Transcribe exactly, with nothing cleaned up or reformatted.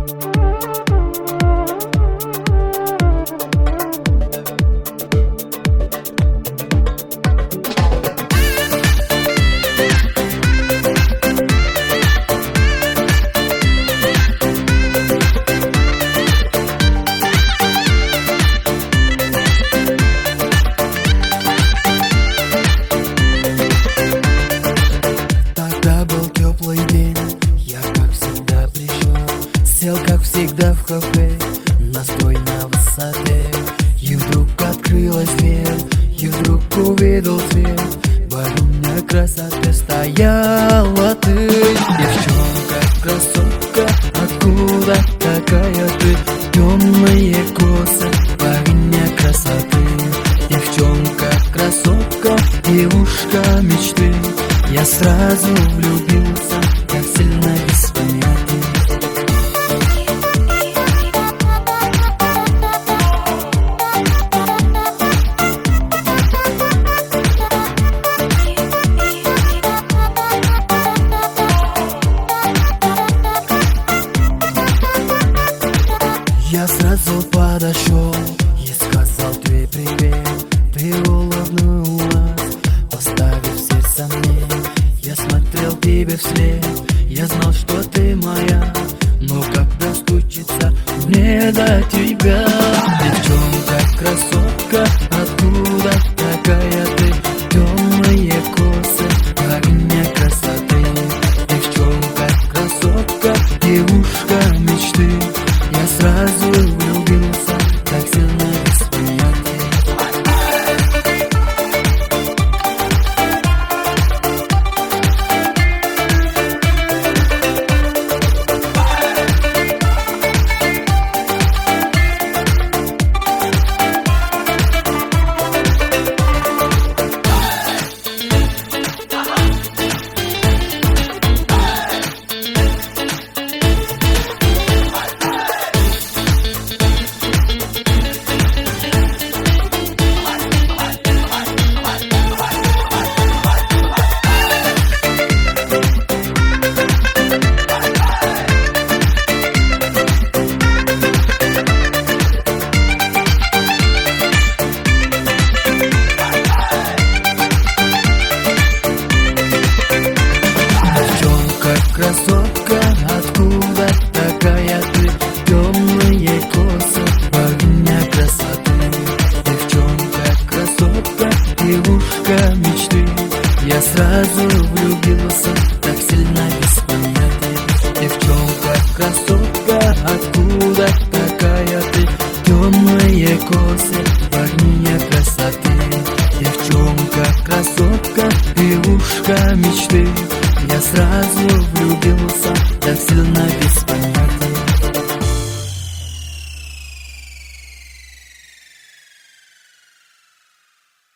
Сел, как всегда, в кафе, настрой на высоте. И вдруг открылась дверь, и вдруг увидел свет. Богиня красоты стояла ты. Девчонка, красотка, откуда такая ты? Темные косы, богиня красоты. Девчонка, красотка, девушка мечты. Я сразу влюбился, так сильно без понятия. Я сразу подошел и сказал тебе привет. Ты улыбнулась, поставив сердце мне. Я смотрел тебе вслед, я знал, что ты моя. Но когда стучится мне до тебя? Девчонка, красотка, откуда такая ты? Темные косы, богиня красоты. Девчонка, красотка, девушка мечты. Я сразу влюбился, так сильно без понятия. Красотка, откуда такая ты? Темные косы, богиня красоты. Девчонка, красотка, девушка мечты. Я сразу влюбился, так сильно без понятия. Девчонка, красотка, откуда такая ты? Темные косы, богиня красоты. Девчонка, красотка, девушка мечты. Я сразу влюбился, так сильно без понятия.